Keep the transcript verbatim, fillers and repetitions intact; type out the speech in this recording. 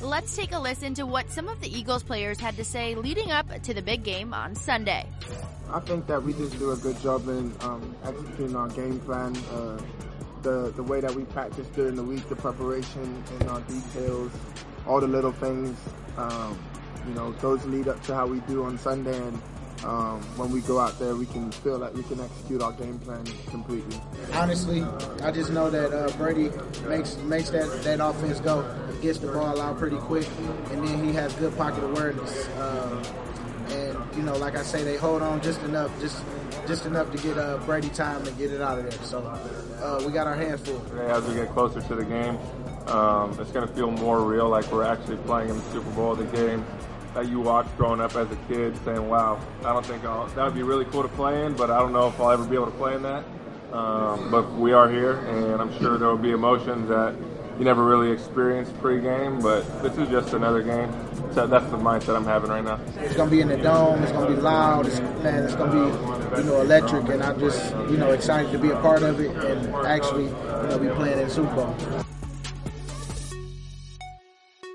let's take a listen to what some of the Eagles players had to say leading up to the big game on Sunday. I think that we just do a good job in um, executing our game plan, uh, the the way that we practice during the week, the preparation and our details, all the little things. Um, you know, those lead up to how we do on Sunday, and um, when we go out there, we can feel like we can execute our game plan completely. Honestly, I just know that uh, Brady makes makes that, that offense go, gets the ball out pretty quick, and then he has good pocket awareness. Um, and you know, like I say, they hold on just enough, just just enough to get uh, Brady time and get it out of there. So uh, we got our hands full. As we get closer to the game, um, it's going to feel more real, like we're actually playing in the Super Bowl. The game that you watched growing up as a kid, saying, wow, I don't think I'll, that would be really cool to play in, but I don't know if I'll ever be able to play in that. Um, but we are here, and I'm sure there will be emotions that you never really experienced pre-game, but this is just another game. So that's the mindset I'm having right now. It's going to be in the dome, it's going to be loud, it's, man, it's going to be, you know, electric, and I'm just, you know, excited to be a part of it and actually, you know, be playing in the Super Bowl.